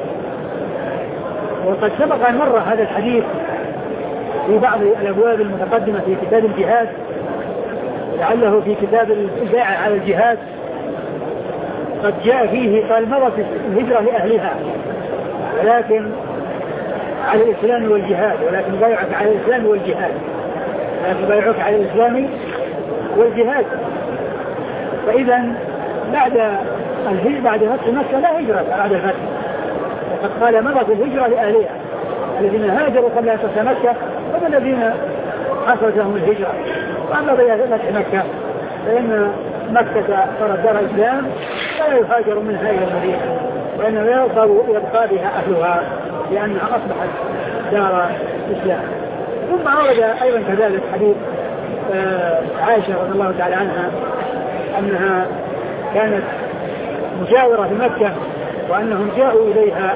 وقد سبق أن مر هذا الحديث في بعض الأبواب المتقدمة في كتاب الجهاد، لعله في كتاب البيع على الجهاد قد جاء فيه قال مضت الهجرة لأهلها ولكن على الإسلام والجهاد، ولكن بايعك على الإسلام والجهاد لكن بايعك على الإسلام والجهاد. فإذا بعد الهجرة بعد فتح مكة لا هجرة بعد الفتح، وقد قال مضت الهجرة لأهلها الذين هاجروا قبل أن تفتح مكة هم الذين حصلت لهم الهجرة. وأما بعد فتح مكة فإن مكة صارت دار الإسلام لا يهاجر منها إلى المدينة وإنما يبقى بها أهلها لأنها أصبحت دار الإسلام. ثم أورد أيضا كذلك حديث عائشة رضي الله تعالى عنها أنها كانت مجاورة في مكة وأنهم جاءوا إليها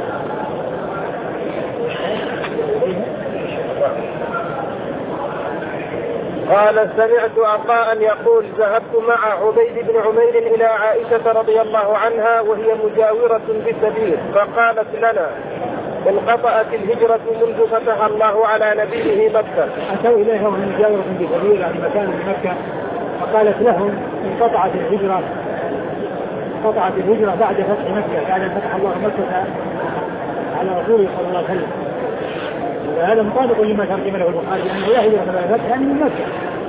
قال سمعت عطاء يقول ذهبت مع عبيد بن عمير إلى عائشة رضي الله عنها وهي مجاورة بالسبيل فقالت لنا انقطعت الهجرة منذ فتح الله على نبيه مكة. أتوا إليها وهي مجاورة بالسبيل عن مكان في مكة فقالت لهم انقطعت الهجرة انقطعت الهجرة بعد فتح مكة بعد أن فتح الله مكة على رسوله صلى الله عليه وسلم. وهذا مطابق لما ترجم له البخاري أنه لا هجرة بعد فتح يعني من مكة.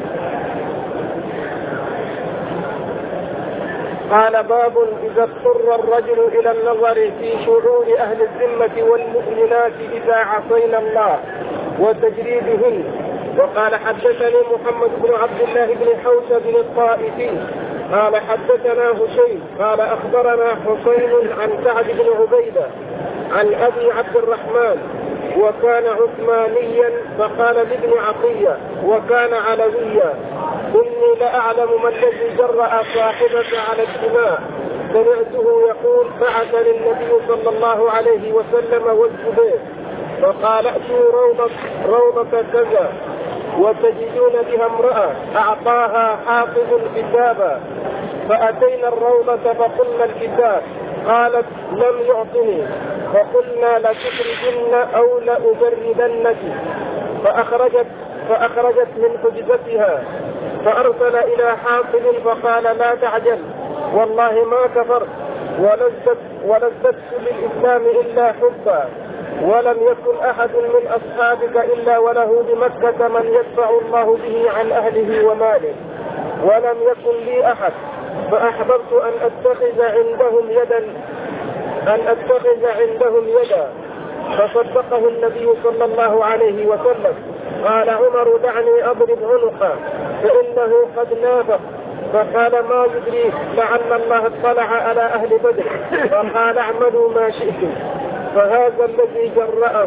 قال باب إذا اضطر الرجل إلى النظر في شعور أهل الذمة والمؤمنات إذا عصينا الله وتجريدهن. وقال حدثني محمد بن عبد الله بن حوشة بن الطائفي قال حدثنا هشيم قال أخبرنا حسين عن سعد بن عبيدة عن أبي عبد الرحمن وكان عثمانيا فقال لابن عطية وكان علويا إني لأعلم ما الذي جرأ صاحبك على الدماء سمعته يقول بعثني النبي صلى الله عليه وسلم والزبير فقال ائتوا روضة, روضة كذا وتجدون بها امرأة أعطاها حافظ كتابا. فأتينا الروضة فقلنا الكتاب، قالت لم يعطني، فقلنا لتخرجن أو لأجردنك، فأخرجت, فأخرجت من حجزتها، فأرسل إلى حافظ فقال لا تعجل والله ما كفرت ولزدت, ولزدت للإسلام إلا حبا، ولم يكن أحد من أصحابك إلا وله بمكة من يدفع الله به عن أهله وماله، ولم يكن لي أحد، فأحببت أن أتخذ عندهم يدا أن أتخذ عندهم يدا فصدقه النبي صلى الله عليه وسلم. قال عمر دعني أضرب عنقه فإنه قد نافق. فقال ما يدريك لعل الله اطلع على أهل بدر، فقال اعملوا ما شئتم. فهذا الذي جرأه.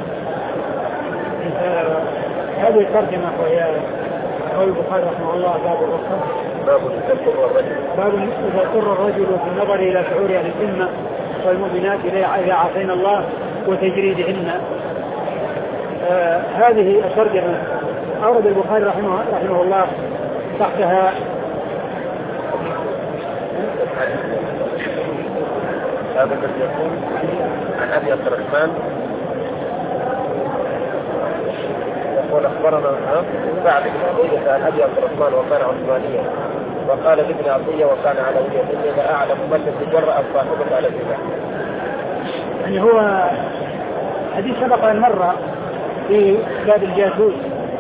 هذه الترجمة وهي قول البخاري رحمه الله باب الرخصة، باب باب إذا اضطر الرجل في النظر إلى شعور أهل الذمة والمؤمنات إذا عصينا الله وتجريدهن. آه هذه الترجمة أورد البخاري رحمه, رحمه الله تحتها هذا الذي يقول عن أبي عبد الرحمن يقول أخبرنا سعد بن عطية عن أبي عبد الرحمن وكان عثمانيا، وقال لابن عطية وكان علويا، إني لا أعلم من تجرأ صاحبه على الزنا. يعني هو حديث سبق المرة في باب الجاسوس،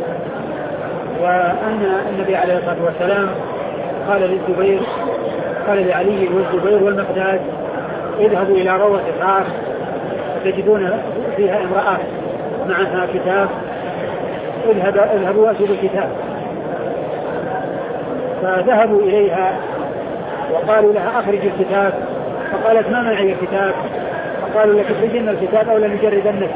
وأن النبي عليه الصلاة والسلام قال للزبير قال لعلي والزبير والمقداد اذهبوا إلى روضة الحار تجدون فيها امرأة معها كتاب، اذهبوا وأتوا بالكتاب. فذهبوا إليها وقالوا لها أخرج الكتاب، فقالت ما معي الكتاب، فقالوا لك اخرجنا الكتاب أو لنجردنك،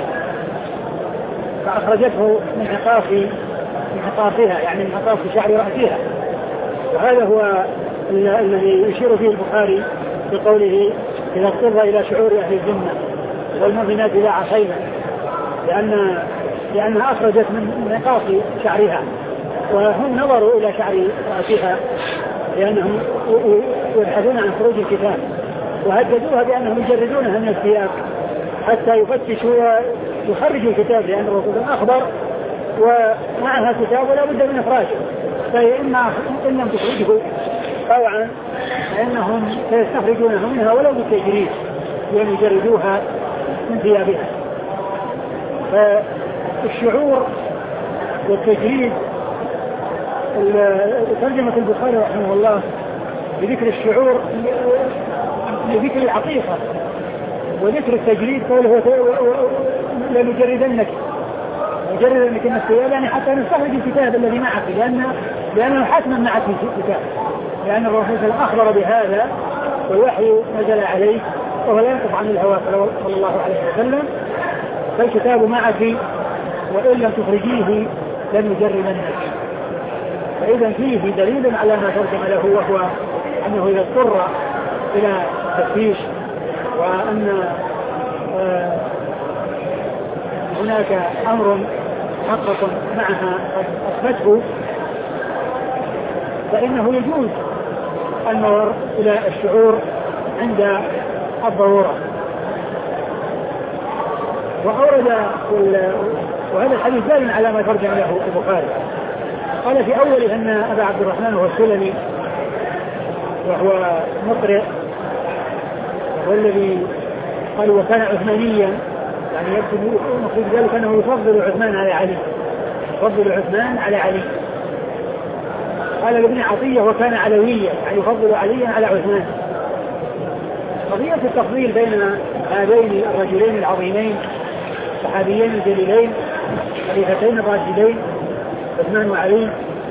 فأخرجته من حقاف من حقافها يعني من حقاف شعر رأسها. وهذا هو الذي يشير فيه البخاري بقوله إذا اضطر إلى شعور أهل الذمة والمؤمنات إذا عصينا، لأن لأنها أخرجت من نقاط شعرها، وهم نظروا إلى شعر رأسها لأنهم يبحثون عن خروج الكتاب، وهددوها بأنهم يجردونها من الثياب حتى يفتشوا ويخرجوا الكتاب، لأن الرسول أخبر ومعها كتاب ولا بد من إخراجه، فإما إن لم تخرجه طوعا فإنهم سيستخرجونه منها ولو بالتجريد لأن يجردوها من ثيابها. فالشعور والتجريد ترجمة البخاري رحمه الله بذكر الشعور لذكر العقيقة، وذكر التجريد قوله لنجردنك نجردنك من الثياب، يعني حتى نستخرج الكتاب الذي معك، لأن لأنه حتما معك الكتاب، لأن الرسول صلى الله عليه وسلم أخبر بهذا والوحي نزل عليه وهو لا ينطق عن الهوى صلى الله عليه وسلم، فالكتاب معك وإن لم تخرجيه لن يجردنك. فإذا فيه دليل على ما ترجم له، وهو أنه إذا اضطر إلى تفتيش وأن آه هناك أمر محقق معها أثبته فإنه يجوز النظر إلى الشعور عند الضرورة. وأورد وهذا الحديث دال على ما ترجم له البخاري. قال في أوله أن أبا عبد الرحمن هو السلمي وهو مقرئ، والذي قال وكان عثمانيا، يعني يبدو مقصود ذلك أنه يفضل عثمان على علي، يفضل عثمان على علي. قال لابن عطية وكان علويا، يعني يفضل عليا على عثمان. قضية التفضيل بين هذين الرجلين العظيمين الصحابيين الجليلين خليفتين الراشدين عثمان وعلي،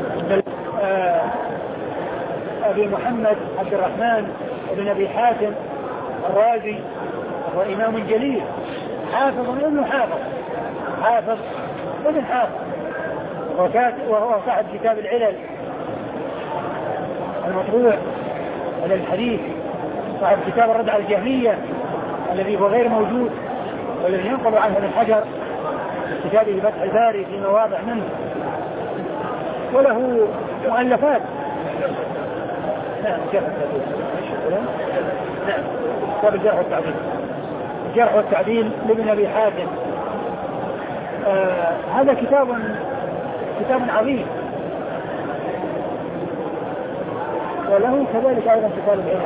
أبي محمد عبد الرحمن بن أبي حاتم الرازي وهو إمام جليل حافظ ابن حافظ حافظ ابن حافظ وهو صاحب كتاب العلل المطبوع على الحديث صاحب كتاب الرد على الجهمية الذي هو غير موجود والذي ينقل عنه ابن حجر في كتابه فتح الباري في مواضع منه، وله مؤلفات. نعم كيف نعم كتاب الجرح والتعديل، الجرح والتعديل لابن أبي حاتم. آه هذا كتاب كتاب عظيم، وله كذلك أيضا كتاب العلم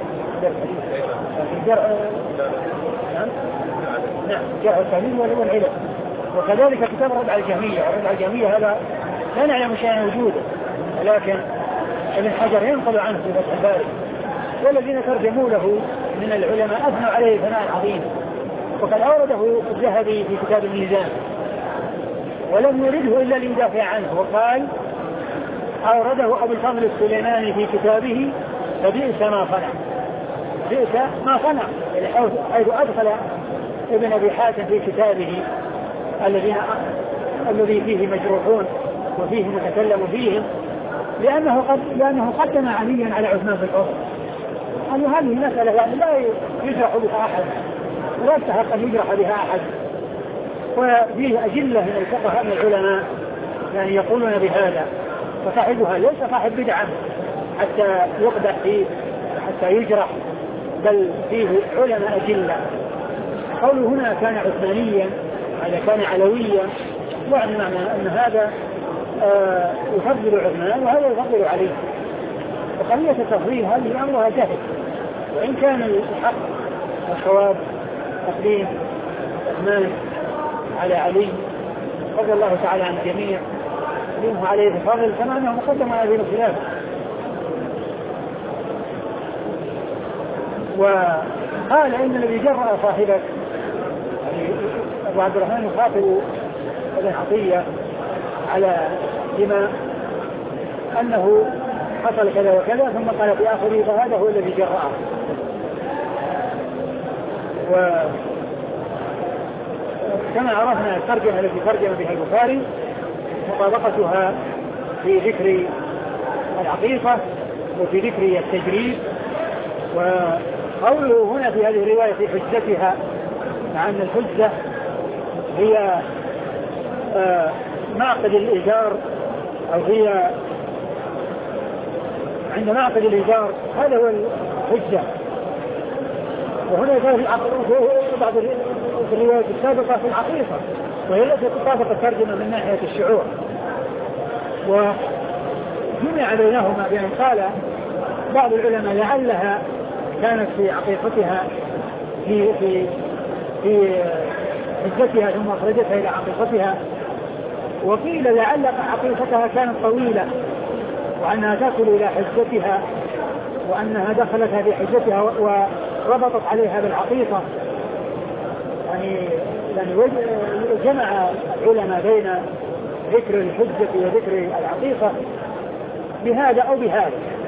الجرح نعم نعم الجرح والتعديل والعلم، وكذلك كتاب الرد على الجهمية. الرد على الجهمية هذا لا نعلم شيئا وجوده، ولكن ابن حجر ينقل عنه في فتح الباري، والذين ترجموا له من العلماء أثنوا عليه ثناء عظيم، وقد أورده الذهبي في كتاب الميزان ولم يرده إلا ليدافع عنه، وقال أورده أبو الفضل السليماني في كتابه فبئس ما صنع، بئس ما صنع، حيث أدخل ابن أبي حاتم في كتابه الذين الذي فيه مجروحون وفيه متكلم فيهم، لأنه قد لأنه قدم عليا على عثمان بن عفان، أن هذه المسألة يعني لا يجرح بها أحد ولا يستحق أن يجرح بها أحد، وفيه أجلة من الفقهاء من العلماء يعني يقولون بهذا، فصاحبها ليس صاحب بدعة حتى يقدح فيه حتى يجرح، بل فيه علماء أجلة. قوله هنا كان عثمانيا هذا كان علويا، يعني معنى أن هذا آه يفضل عثمان وهذا يفضل عليه، وقضية التفضيل هذه أمرها جهل، وإن كان الحق والصواب تقديم عثمان على علي رضي الله تعالى عن الجميع منه عليه الفضل كما أنه مقدم على ذي الخلاف. وقال إن الذي جرأ صاحبك يعني أبو عبد الرحمن يخاطب ابن عطية على دماء أنه حصل كذا وكذا، ثم قال في آخره فهذا هو الذي جرأه. وكما عرفنا الترجمة التي ترجم بها البخاري مطابقتها في ذكر العقيقة وفي ذكر التجريد، وقوله هنا في هذه الرواية في حجتها، مع أن الحجة هي آه معقد الإيجار أو هي عند معقد الإيجار، هذا هو الحجة. وهنا جاء في بعض الروايات السابقة في العقيقة، وهي التي تطابق الترجمة من ناحية الشعور، وجمع بينهما بأن قال بعض العلماء لعلها كانت في عقيقتها في في في حجتها ثم أخرجتها إلى عقيقتها، وقيل لعل عقيقتها كانت طويلة وأنها تأكل إلى حجتها وأنها دخلتها في حجتها وربطت عليها بالعقيقة. يعني يعني جمع العلماء بين ذكر الحجة وذكر العقيقة بهذا أو بهذا.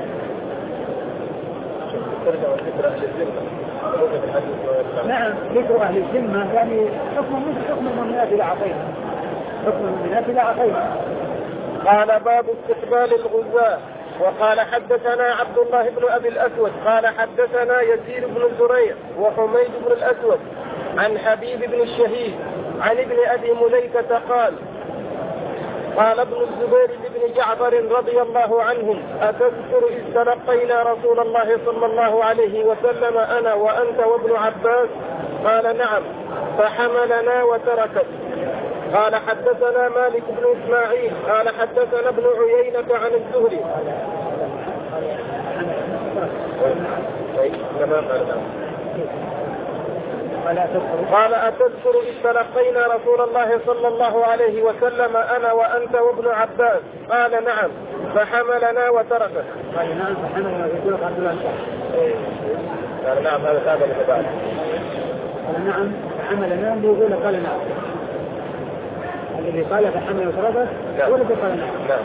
نعم ذكر أهل الذمة يعني حكم مثل حكم المؤمنات إلى عقيقة، حكم المؤمنات إلى عقيقة. قال باب استقبال الغزاة. وقال حدثنا عبد الله بن أبي الأسود قال حدثنا يزيد بن زريع وحميد بن الأسود عن حبيب بن الشهيد عن ابن أبي مليكة قال قال ابن الزبير لابن جعفر رضي الله عنهم أتذكر إذ تلقينا رسول الله صلى الله عليه وسلم أنا وأنت وابن عباس؟ قال نعم، فحملنا وتركت. قال حدثنا مالك بن إسماعيل قال حدثنا ابن عيينة عن الزهري قال أتذكر إذ تلقينا رسول الله صلى الله عليه وسلم أنا وأنت وابن عباس؟ قال نعم، فحملنا وتركت. قال نعم فحملنا يقول عبد الله قال نعم هذا هذا المتبادل. قال نعم فحملنا يقول قال نعم، الذي قال فحمل وتركت هو الذي قال نعم.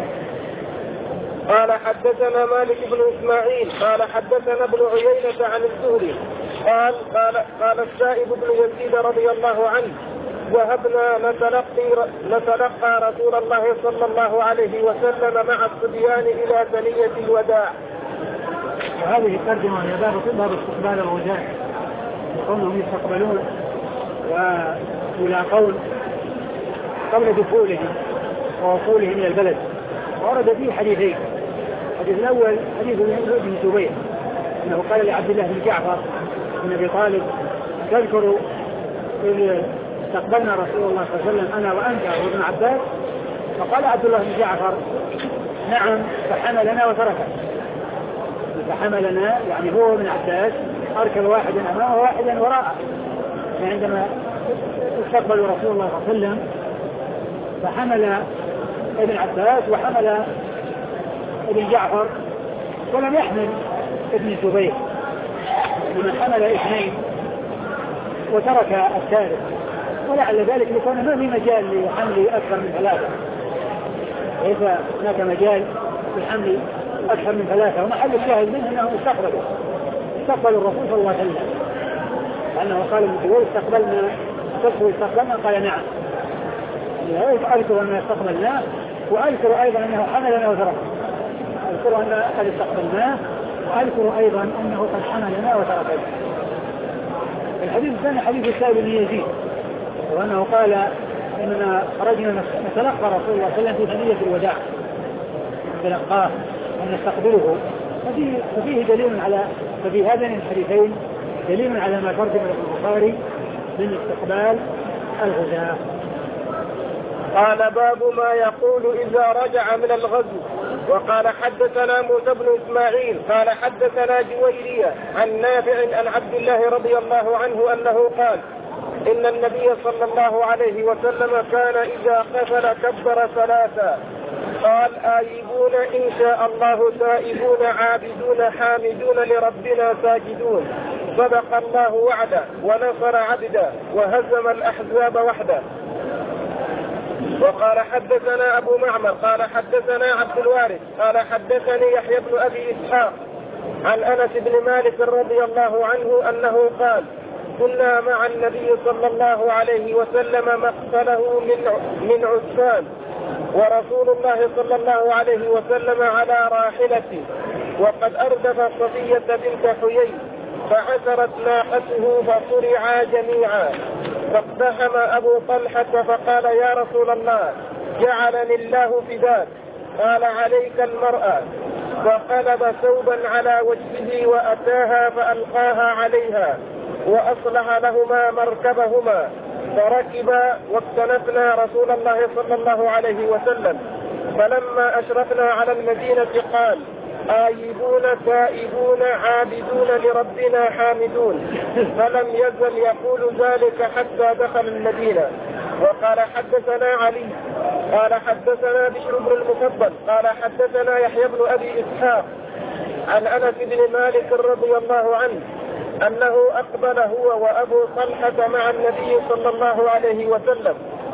قال حدثنا مالك بن إسماعيل قال حدثنا ابن عيينة عن الزهري قال قال قال السائب بن يزيد رضي الله عنه ذهبنا نتلقي نتلقى رسول الله صلى الله عليه وسلم مع الصبيان إلى ثنية الوداع وهذه الترجمة هي باب باب استقبال الغزاة وكونهم يستقبلون ويلاقون قبل دخولهم ووصولهم إلى البلد. ورد فيه حديثين. الحديث الأول حديث ابن زبير أنه قال لعبد الله بن جعفر بن أبي طالب تذكر إذ استقبلنا رسول الله صلى الله عليه وسلم أنا وأنت وابن عباس؟ فقال عبد الله بن جعفر نعم فحملنا وتركنا. فحملنا يعني هو ابن عباس أركب واحدا أمامه وواحدا وراءه. عندما استقبلوا رسول الله صلى الله عليه وسلم فحمل ابن عباس وحمل ابن جعفر ولم يحمل ابن زبير، لمن حمل اثنين وترك الثالث، ولعل ذلك لكون ما في مجال لحمل أكثر من ثلاثة، ليس هناك مجال لحمل أكثر من ثلاثة. ومحل الشاهد منه أنه استقبلوا استقبلوا الرسول صلى الله عليه وسلم، لأنه قال ابن زبير استقبلنا تذكر استقبلنا؟ قال نعم. أذكر أننا استقبلناه وأذكر أيضا أنه حملنا وتركنا. أذكر أن قد استقبلناه وأذكر أيضا أنه قد حملنا وتركنا. الحديث الثاني حديث السائب بن يزيد وأنه قال إننا خرجنا نتلقى رسول الله صلى الله عليه وسلم في ثنية الوداع نتلقاه ونستقبله. ففيه, ففيه دليل على ففي هذين الحديثين دليل على ما ترجم البخاري من استقبال الغزاة. قال باب ما يقول إذا رجع من الغزو. وقال حدثنا موسى بن إسماعيل قال حدثنا جويرية عن نافع عن عبد الله رضي الله عنه أنه قال إن النبي صلى الله عليه وسلم كان إذا قفل كبر ثلاثا قال آيبون إن شاء الله تائبون عابدون حامدون لربنا ساجدون صدق الله وعده ونصر عبده وهزم الأحزاب وحده. وقال حدثنا أبو معمر قال حدثنا عبد الوارث قال حدثني يحيى بن أبي إسحاق عن أنس بن مالك رضي الله عنه أنه قال كنا مع النبي صلى الله عليه وسلم مقتله من من عسفان ورسول الله صلى الله عليه وسلم على راحلته وقد أردف صفية بنت حيي فعثرت ناقته فصرعا جميعا فاقتحم أبو طلحة فقال يا رسول الله جعلني الله فداك قال عليك المرأة فقلب ثوبا على وجهه وأتاها فألقاها عليها وأصلح لهما مركبهما فركبا واكتنفنا رسول الله صلى الله عليه وسلم فلما أشرفنا على المدينة قال آيبون تائبون عابدون لربنا حامدون فلم يزل يقول ذلك حتى دخل المدينة. وقال حدثنا علي قال حدثنا بشر بن المفضل قال حدثنا يحيى بن أبي إسحاق عن أنس بن مالك رضي الله عنه أنه أقبل هو وأبو طلحة مع النبي صلى الله عليه وسلم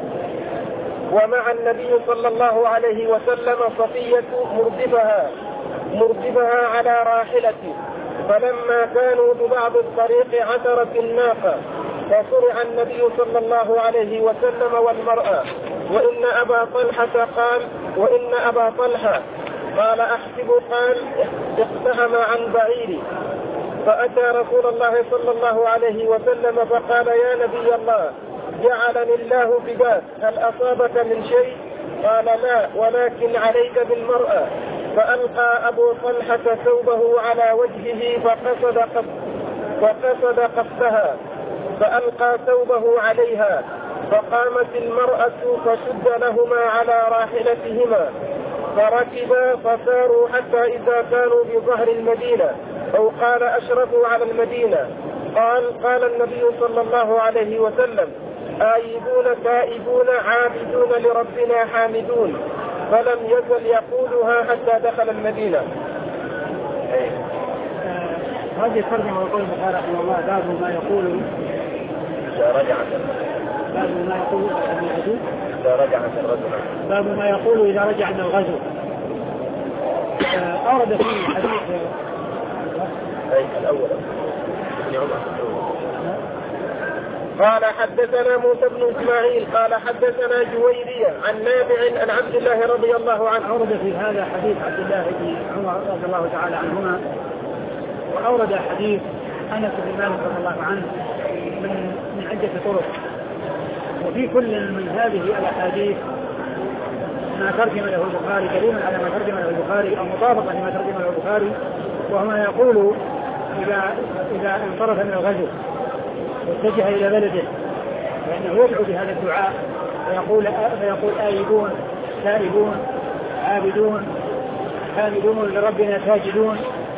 ومع النبي صلى الله عليه وسلم صفية مردفها مردفها على راحلته فلما كانوا ببعض الطريق عثرت الناقة فصرع النبي صلى الله عليه وسلم والمرأة وإن أبا طلحة قال وإن أبا طلحة قال أحسب قال اقتحم عن بعيري فأتى رسول الله صلى الله عليه وسلم فقال يا نبي الله جعلني الله فداك هل أصابك من شيء؟ قال لا ولكن عليك بالمرأة. فألقى أبو طلحة ثوبه على وجهه فقصد قص فقصد قصها فألقى ثوبه عليها فقامت المرأة فشد لهما على راحلتهما فركبا فساروا حتى إذا كانوا بظهر المدينة أو قال أشرفوا على المدينة قال قال النبي صلى الله عليه وسلم آيبون تائبون عابدون لربنا حامدون فلم يزل يقولها حتى دخل المدينة. هذه الترجمة يقول البخاري رحمه الله باب ما يقول إذا رجعت باب ما يقول إذا رجعت الرجل باب ما يقول إذا رجع من الغزو. أورد فيه حديث الأول ابن عمر قال حدثنا موسى بن إسماعيل قال حدثنا جويرية عن نافع عن عبد الله رضي الله عنه. أورد في هذا حديث عبد الله بن عمر رضي الله تعالى عنهما وأورد حديث أنس بن مالك رضي الله عنه من من عدة طرق، وفي كل من هذه الأحاديث ما ترجم له البخاري دليل على ما ترجم له البخاري أو مطابقة لما ترجم له البخاري، وهو ما يقول إذا إذا انصرف من الغزو واتجه إلى بلده فإنه يدعو بهذا الدعاء فيقول فيقول آيبون تائبون عابدون حامدون لربنا ساجدون،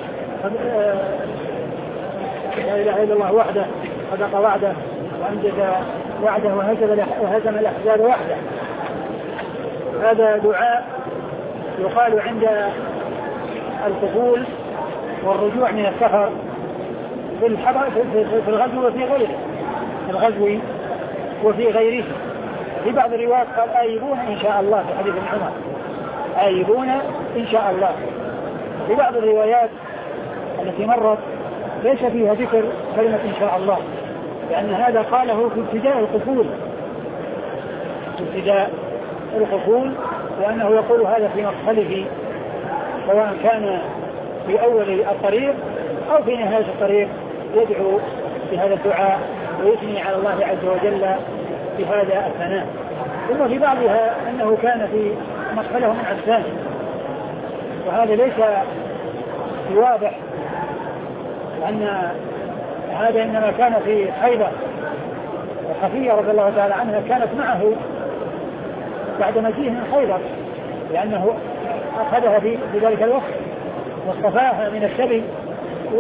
لا إله إلا الله وحده صدق وعده وأنجز وعده وهزم الأحزاب وحده. هذا دعاء يقال عند القبول والرجوع من السفر في في الغزو وفي غيره الغزو وفي غيره. في بعض الروايات قال آيبون إن شاء الله في حديث ابن عمر، آيبون إن شاء الله. في بعض الروايات التي مرت ليس فيها ذكر كلمة إن شاء الله، لأن هذا قاله في ابتداء القفول في ابتداء القفول وأنه يقول هذا في مقتله سواء كان في أول الطريق أو في نهاية الطريق يدعو بهذا الدعاء ويثني على الله عز وجل بهذا الثناء. ثم في بعضها أنه كان في مقتله من عسان، وهذا ليس واضح لأن هذا إنما كان في خيبر، وخفية رضي الله تعالى عنها كانت معه بعد مجيئه من خيبر لأنه أخذها في ذلك الوقت واصطفاها من السبي و...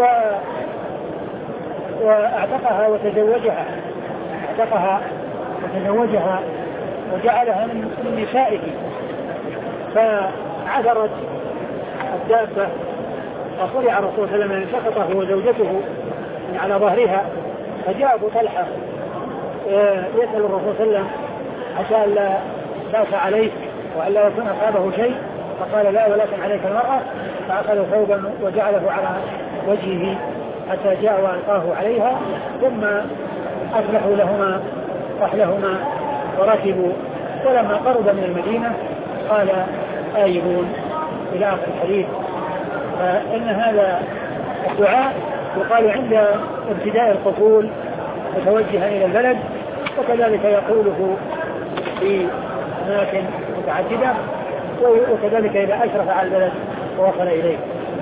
واعتقها وتزوجها اعتقها وتزوجها وجعلها من نسائه. فعثرت الدابة فطلع الرسول صلى الله عليه وسلم سقطه وزوجته من على ظهرها، فجاء أبو طلحة يسأل الرسول صلى الله عليه وسلم عشان لا باس عليه وألا يكون أصابه شيء، فقال لا ولكن عليك المرأة، فأخذ ثوبا وجعله على وجهه حتى جاء وألقاه عليها، ثم أصلحوا لهما رحلهما وركبوا، ولما قرب من المدينة قال آيبون إلى آخر الحديث. فإن هذا الدعاء يقال عند ابتداء القفول متوجها إلى البلد، وكذلك يقوله في أماكن متعددة، وكذلك إذا أشرف على البلد ووصل إليه.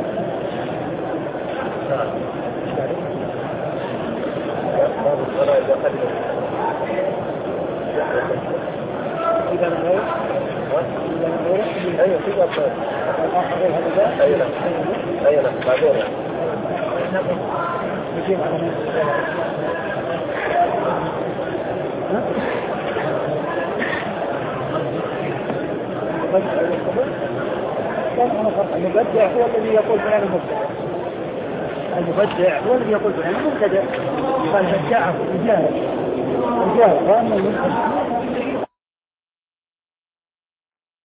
باب الصلاة إذا قدم إذا من غير إذا من غير أيوة في أبطال الآخر غير هذا أيوة أيوة بعدين نقل نجيب على من المبدع هو الذي يقول فلان المبتدع، المبدع هو الذي يقول فلان المبتدع، قال بدعه الجاهل الجاهل